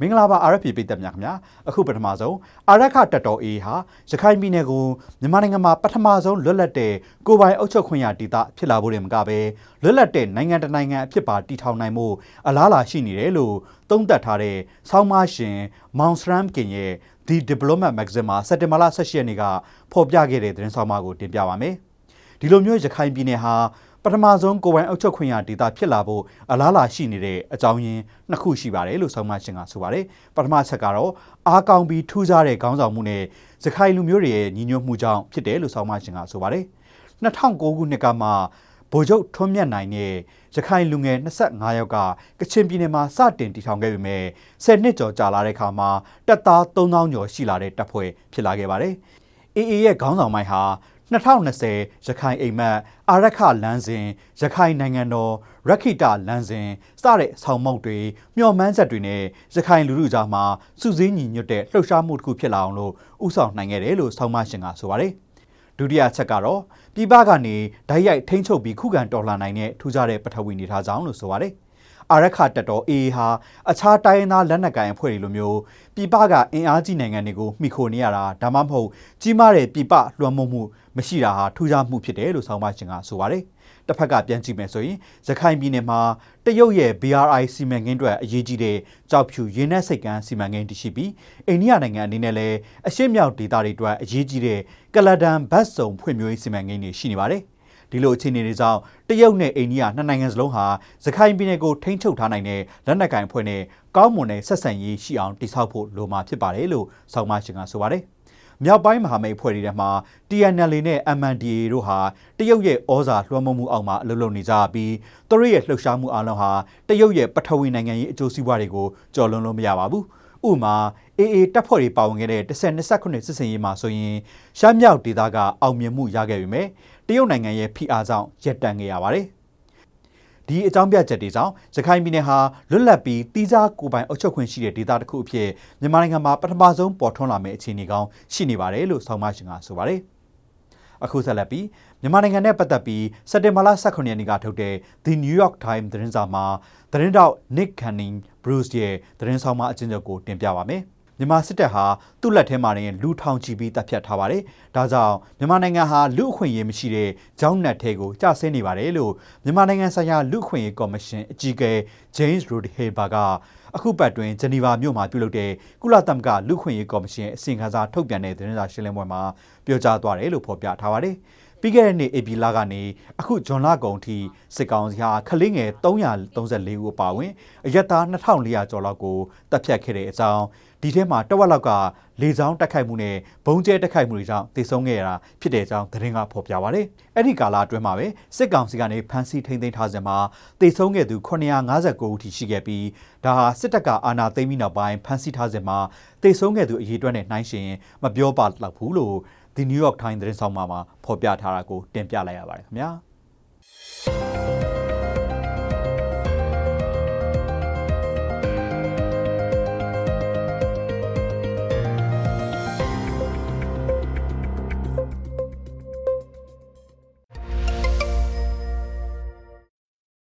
င်္ဂလာပါ RFP ပြည်သက်များခင်ဗျာအခုပထမဆုံးအာရခတက်တော် A ဟာရခိုင်ပြည်နယ်ကိုမြန်မာနိုင်ငံမှာပထမဆုံးလွတ်လပ်တဲ့ကိုယ်ပိုင်အုပ်ချုပ်ခွင့်ရဒေသဖြစ်လာဖို့တည်းမကပဲလွတ်လပ်တဲ့နိုင်ငံတနိုင်ငံအဖြစ်ပါတည်ထောင်နိုင်မှုအလားအလာရှိနေတယ်လို့သုံးသပ်ထားတဲ့ဆောင်းမရှင်မောင်စရမ်ကင်ရဲ့ The Diplomat Magazine မှာစက်တင်ဘာလ18ရက်နေ့ကဖော်ပြခဲ့တဲ့သတင်းဆောင်မကိုတင်ပြပါမယ်ဒီလိုမျိုးရခိုင်ပြည်နယ်ဟာပထမဆုံးကိုယ်ပိုင်အုပ်ချုပ်ခွင့်ရဒေသဖြစ်လာဖို့အလားအလာရှိနေတဲ့အကြောင်းရင်းနှစ်ခုရှိပါတယ်လို့ဆောင်းမရှင်ကဆိုပါတယ်ပထမချက်ကတော့အားကောင်းပြီးထူးခြားတဲ့ခေါင်းဆောင်မှုနဲ့ရခိုင်လူမျိုးတွေရဲ့ညီညွတ်မှုကြောင့်ဖြစ်တယ်လို့ဆောင်းမရှင်ကဆိုပါတယ်2009ခုနှစ်ကမှဗိုလ်ချုပ်ထွန်းမြတ်နိုင်နဲ့ရခိုင်လူငယ်25ယောက်ကကချင်ပြည်နယ်မှာစတင်တည်ထောင်ခဲ့ပေမဲ့10နှစ်ကျော်ကြာလာတဲ့အခါမှာတပ်သား3000ကျော်ရှိလာတဲ့တပ်ဖွဲ့ဖြစ်လာခဲ့ပါတယ် AA ရဲ့ခေါင်းဆောင်ပိုင်းဟာ2020ရခိုင်အိမ်မက်အာရခလမ်းစဉ်ရခိုင်နိုင်ငံတော်ရခိတလမ်းစဉ်စတဲ့ဆောင်မုတ်တွေမျှော်မှန်းချက်တွေနဲ့ရခိုင်လူထုကြားမှာစုစည်းညီညွတ်တဲ့လှုပ်ရှားမှုတစ်ခုဖြစ်လာအောင်လို့ဥဆောင်နိုင်ခဲ့တယ်လို့ဆောင်းမရှင်ကဆိုပါတယ်ဒုတိယချက်ကတော့ပြည်ပကနေဓာတ်ရိုက်ထိန်းချုပ်ပြီးခုခံတော်လှန်နိုင်တဲ့ထူးခြားတဲ့ပထဝီအနေထားကြောင့်လို့ဆိုပါတယ်အာရခတက်တော် AA ဟာအခြားတိုင်းရင်းသားလက်နက်ကိုင်အဖွဲ့တွေလိုမျိုးပြည်ပကအင်အားကြီးနိုင်ငံတွေကိုမှီခိုနေရတာဒါမှမဟုတ်ကြီးမားတဲ့ပြည်ပလွှမ်းမိုးမှုမရှိတာဟာထူးခြားမှုဖြစ်တယ်လို့ဆောင်းပါရှင်ကဆိုပါတယ်တစ်ဖက်ကပြန်ကြည့်မယ်ဆိုရင်ရခိုင်ပြည်နယ်မှာတရုတ်ရဲ့ BRI စီမံကိန်းတွေအရေးကြီးတဲ့ကြောက်ဖြူရင်းနှက်စိတ်ကမ်းစီမံကိန်းတရှိပြီးအိန္ဒိယနိုင်ငံအနေနဲ့လည်းအရှေ့မြောက်ဒေသတွေအတွက်အရေးကြီးတဲ့ကလဒန်ဘတ်စုံဖွံ့ဖြိုးရေးစီမံကိန်းတွေရှိနေပါတယ်ဒီလိုအခြေအနေတွေကြောင့်တရုတ်နဲ့အိန္ဒိယနှစ်နိုင်ငံစလုံးဟာရခိုင်ပြည်နယ်ကိုထိန်းချုပ်ထားနိုင်တဲ့လက်နက်ကိုင်အဖွဲ့နဲ့ကောင်းမွန်တဲ့ဆက်ဆံရေးရှိအောင်တည်ဆောက်ဖို့လိုမှာဖြစ်ပါတယ်လို့ဆောင်းမရှင်ကဆိုပါတယ်မြောက်ပိုင်းမဟာမိတ်အဖွဲ့တွေထဲမှာ TNLA နဲ့ MNDAA တို့ဟာတရုတ်ရဲ့ဩဇာလွှမ်းမိုးမှုအောက်မှာအလုပ်လုပ်နေကြပြီးသူတို့ရဲ့လှုပ်ရှားမှုအလုံးဟာတရုတ်ရဲ့ပထဝီနိုင်ငံရေးအကျိုးစီးပွားတွေကိုကျော်လွန်လို့မရပါဘူးဥပမာ AA တပ်ဖွဲ့တွေပါဝင်ခဲ့တဲ့1029စစ်စင်ရေးမှာဆိုရင်ရှမ်းမြောက်ဒေသကအောင်မြင်မှုရခဲ့ပေမဲ့တရုတ်နိုင်ငံရဲ့ဖိအားကြောင့်ရပ်တန့်ခဲ့ရပါတယ်ဒီအကြောင်းပြချက်တွေကြောင့်ရခိုင်ပြည်နယ်ဟာလွတ်လပ်ပြီးတီးခြားကိုယ်ပိုင်အုပ်ချုပ်ခွင့်ရှိတဲ့ဒေသတစ်ခုအဖြစ်မြန်မာနိုင်ငံမှာပထမဆုံးပေါ်ထွန်းလာမယ့်အခြေအနေကောင်းရှိနေပါတယ်လို့ဆောင်းမရှင်ကဆိုပါတယ်အခုဆက်လက်ပြီးမြန်မာနိုင်ငံနဲ့ပတ်သက်ပြီးစက်တင်ဘာလ18ရက်နေ့ကထုတ်တဲ့ The New York Times သတင်းစာမှာသတင်းတောက် Nick Canning Bruce ရဲ့သတင်းဆောင်မအချင်းချုပ်ကိုတင်ပြပါမယ်မြန်မာစစ်တပ်ဟာသူ့လက်ထဲမှာနေလူထောင်ချီပြီးတပ်ဖြတ်ထားပါတယ်။ဒါကြောင့်မြန်မာနိုင်ငံဟာလူအခွင့်အရေးမရှိတဲ့ကြောင်းနက်ထဲကိုကျဆင်းနေပါတယ်လို့မြန်မာနိုင်ငံဆိုင်ရာလူအခွင့်အရေးကော်မရှင်အကြီးအကဲ James Rodehaver ကအခုပတ်တွင်ဂျနီဗာမြို့မှာပြုလုပ်တဲ့ကုလသမဂ္ဂလူ့အခွင့်အရေးကော်မရှင်အစီရင်ခံစာထုတ်ပြန်တဲ့သတင်းစာရှင်းလင်းပွဲမှာပြောကြားသွားတယ်လို့ဖော်ပြထားပါတယ်။ပြီးခဲ့တဲ့နှစ်ဧပြီလကနေအခုဇွန်လကုန်ထိစစ်ကောင်စီဟာခလင်းငယ်334ဦးအပါအဝင်အရက်သား2400ကျော်လောက်ကိုတပ်ဖြတ်ခဲ့တဲ့အကြောင်းဒီထဲမှာတဝက်လောက်ကလေကြောင်းတိုက်ခိုက်မှုနဲ့ဘုံကျဲတိုက်ခိုက်မှုတွေကြောင့်သေဆုံးခဲ့ရတာဖြစ်တဲ့အကြောင်းသတင်းကဖော်ပြပါတယ်။အဲ့ဒီကာလအတွင်းမှာပဲစစ်ကောင်စီကနေဖမ်းဆီးထိန်းသိမ်းထားစဉ်မှာသေဆုံးခဲ့သူ959ဦးထိရှိခဲ့ပြီးဒါဟာစစ်တပ်ကအာဏာသိမ်းပြီးနောက်ပိုင်းဖမ်းဆီးထားစဉ်မှာသေဆုံးခဲ့သူအရေအတွက်နဲ့နှိုင်းယှဉ်မပြောပါလောက်ဘူးလို့ The New York Times သတင်းဆောင်မှာဖော်ပြထားတာကိုတင်ပြလိုက်ရပါတယ်ခင်ဗျာ။